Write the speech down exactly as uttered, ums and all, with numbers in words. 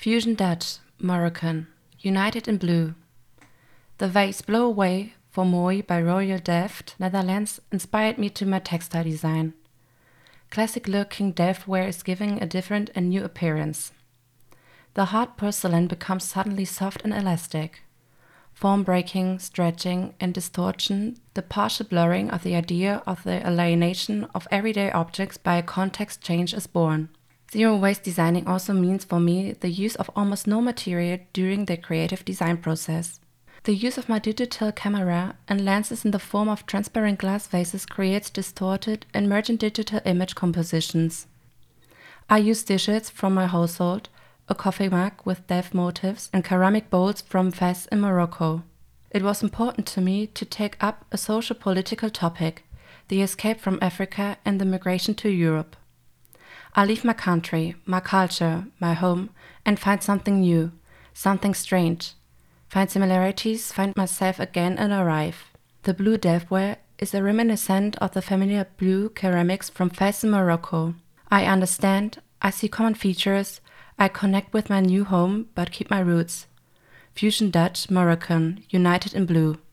Fusion Dutch, Moroccan, united in blue. The vase Blow Away for Mooi by Royal Delft, Netherlands, inspired me to my textile design. Classic-looking Delftware is giving a different and new appearance. The hard porcelain becomes suddenly soft and elastic. Form breaking, stretching, and distortion, the partial blurring of the idea of the alienation of everyday objects by a context change is born. Zero-waste designing also means for me the use of almost no material during the creative design process. The use of my digital camera and lenses in the form of transparent glass vases creates distorted, emergent digital image compositions. I use dishes from my household, a coffee mug with Delft motifs, and ceramic bowls from Fez in Morocco. It was important to me to take up a social-political topic, the escape from Africa and the migration to Europe. I leave my country, my culture, my home, and find something new, something strange. Find similarities, find myself again and arrive. The blue Delftware is a reminiscent of the familiar blue ceramics from Fez in Morocco. I understand, I see common features, I connect with my new home but keep my roots. Fusion Dutch, Moroccan, united in blue.